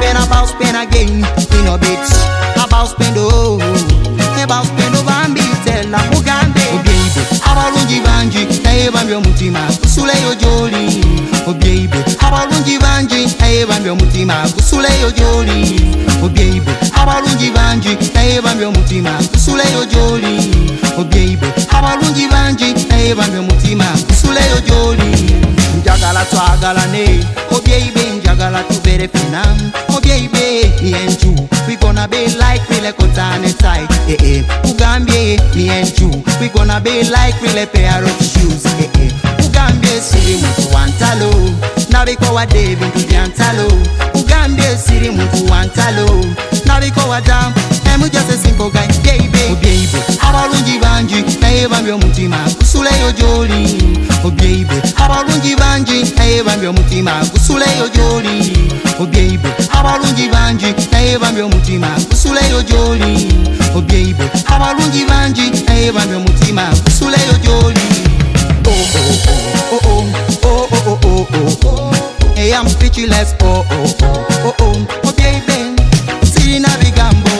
about spend again. In a bit, about spend oh, about spend oh bambi tella Ugambe. Obiebe, abalungi banji, naye bambi omutima gusuleyo gyoli. Obiebe, abalungi banji, naye bambi omutima gusuleyo gyoli. Obiebe, abalungi banji, naye bambi omutima gusuleyo gyoli. Obiebe, abalungi banji, naye bambi omutima gusuleyo gyoli. Njagala twagalane, obiebe njagala tubere fina. Obiebe, me and you, we gonna be like we like Otane tie. Ugambie, me and you, we gonna be like we like pair of shoes. Ugambie siri mutu wantalo, nabiko wa Dave into the antalo. Ugambie siri mutu wantalo, nabiko wa dam. I'm just a simple guy, baby. Obiebe, abalungi banji, naye bambi omutima gusuleyo gyoli. Obiebe, abalungi banji, naye bambi omutima gusuleyo gyoli. Obiebe, abalungi banji, naye bambi omutima gusuleyo gyoli. Obiebe, abalungi banji, naye bambi omutima gusuleyo gyoli. Oh oh oh oh oh oh oh oh. Hey, I'm speechless. Oh oh oh oh. Obiebe, sirina bigambo.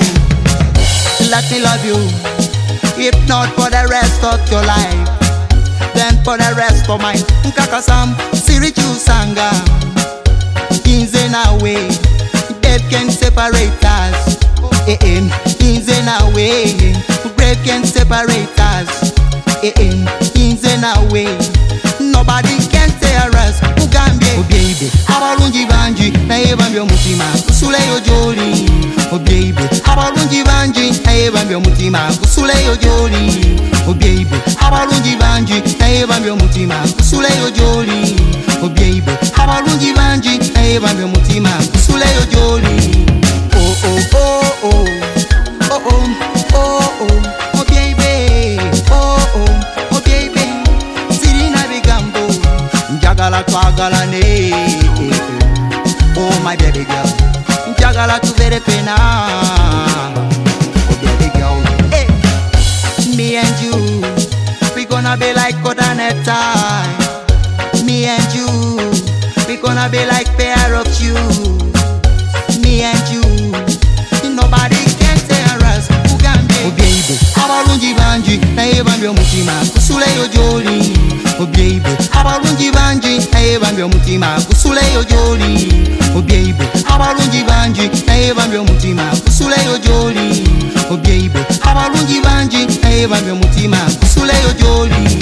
Let me love you, if not for the rest of your life, then for the rest of mine. Nkakasam, sirichu sanga. Inze na way, death can separate us. Inze na way, grave can separate us. Inze na way, nobody can tear us. Ugambie, obiebe, abalungi banji, naye bambi omutima gusuleyo gyoli. Obiebe, abalungi banji, naye bambi omutima gusuleyo gyoli. Obiebe, abalungi banji, naye bambi omutima gusuleyo gyoli. Obiebe, abalungi banji, naye bambi omutima gusuleyo gyoli. Oh oh oh oh oh oh oh oh. Obiebe, oh oh obiebe, sirina bigambo. Njagala twagalane, oh my baby girl. Njagala tubere pena, oh baby girl. Hey, me and you, we gonna be like Otane tie. Me and you, we gonna be like pair of shoes. Me and you, nobody can tear us. Ugambe, obiebe, abalungi banji, naye bambi omutima gusuleyo gyoli. Obiebe, abalungi banji, naye bambi omutima gusuleyo gyoli. Obiebe, abalungi banji, naye bambi omutima gusuleyo gyoli. Obiebe, abalungi banji, naye bambi omutima gusuleyo gyoli.